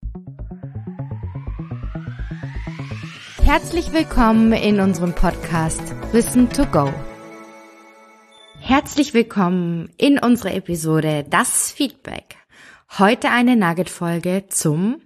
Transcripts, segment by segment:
Herzlich willkommen in unserem Podcast Listen to Go. Herzlich willkommen in unserer Episode Das Feedback. Heute eine Nugget-Folge zum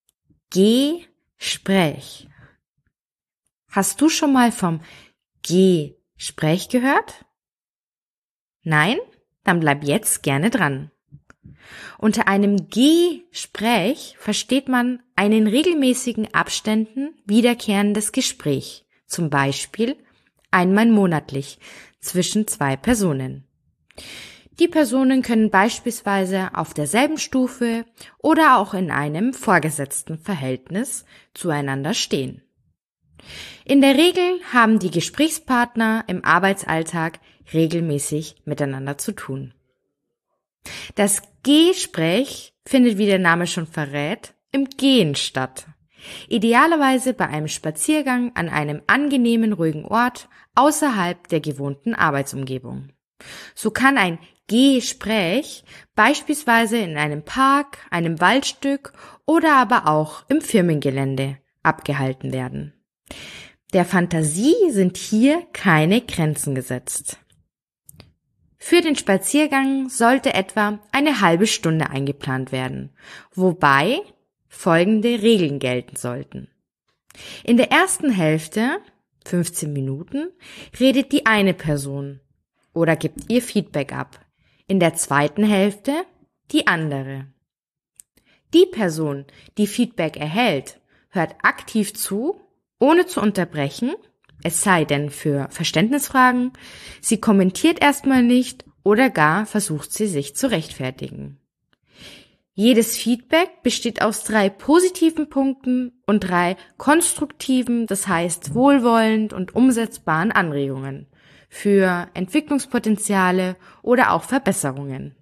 Gespräch. Hast du schon mal vom Gespräch gehört? Nein? Dann bleib jetzt gerne dran. Unter einem Gespräch versteht man ein in regelmäßigen Abständen wiederkehrendes Gespräch, zum Beispiel einmal monatlich zwischen zwei Personen. Die Personen können beispielsweise auf derselben Stufe oder auch in einem vorgesetzten Verhältnis zueinander stehen. In der Regel haben die Gesprächspartner im Arbeitsalltag regelmäßig miteinander zu tun. Das Gespräch findet, wie der Name schon verrät, im Gehen statt. Idealerweise bei einem Spaziergang an einem angenehmen, ruhigen Ort außerhalb der gewohnten Arbeitsumgebung. So kann ein Gespräch beispielsweise in einem Park, einem Waldstück oder aber auch im Firmengelände abgehalten werden. Der Fantasie sind hier keine Grenzen gesetzt. Für den Spaziergang sollte etwa eine halbe Stunde eingeplant werden, wobei folgende Regeln gelten sollten. In der ersten Hälfte, 15 Minuten, redet die eine Person oder gibt ihr Feedback ab. In der zweiten Hälfte die andere. Die Person, die Feedback erhält, hört aktiv zu, ohne zu unterbrechen, es sei denn für Verständnisfragen, sie kommentiert erstmal nicht oder gar versucht sie sich zu rechtfertigen. Jedes Feedback besteht aus 3 positiven Punkten und 3 konstruktiven, das heißt wohlwollend und umsetzbaren Anregungen für Entwicklungspotenziale oder auch Verbesserungen.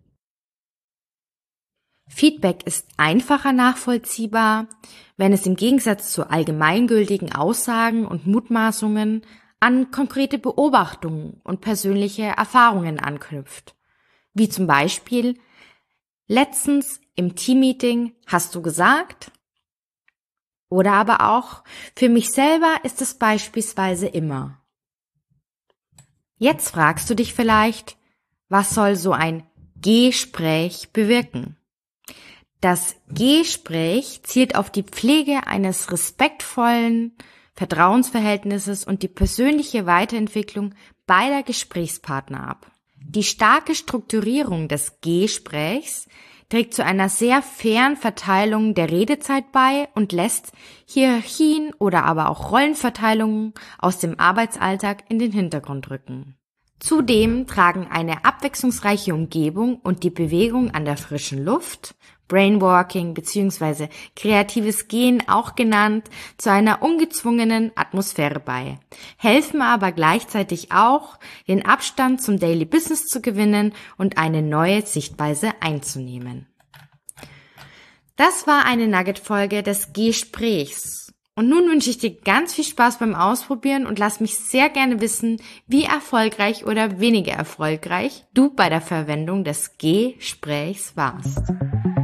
Feedback ist einfacher nachvollziehbar, wenn es im Gegensatz zu allgemeingültigen Aussagen und Mutmaßungen an konkrete Beobachtungen und persönliche Erfahrungen anknüpft. Wie zum Beispiel: Letztens im Teammeeting hast du gesagt? Oder aber auch: Für mich selber ist es beispielsweise immer. Jetzt fragst du dich vielleicht, was soll so ein Gespräch bewirken? Das Gespräch zielt auf die Pflege eines respektvollen Vertrauensverhältnisses und die persönliche Weiterentwicklung beider Gesprächspartner ab. Die starke Strukturierung des Gesprächs trägt zu einer sehr fairen Verteilung der Redezeit bei und lässt Hierarchien oder aber auch Rollenverteilungen aus dem Arbeitsalltag in den Hintergrund rücken. Zudem tragen eine abwechslungsreiche Umgebung und die Bewegung an der frischen Luft, Brainwalking bzw. kreatives Gehen auch genannt, zu einer ungezwungenen Atmosphäre bei, helfen aber gleichzeitig auch, den Abstand zum Daily Business zu gewinnen und eine neue Sichtweise einzunehmen. Das war eine Nugget-Folge des Gesprächs. Und nun wünsche ich dir ganz viel Spaß beim Ausprobieren und lass mich sehr gerne wissen, wie erfolgreich oder weniger erfolgreich du bei der Verwendung des Gesprächs warst.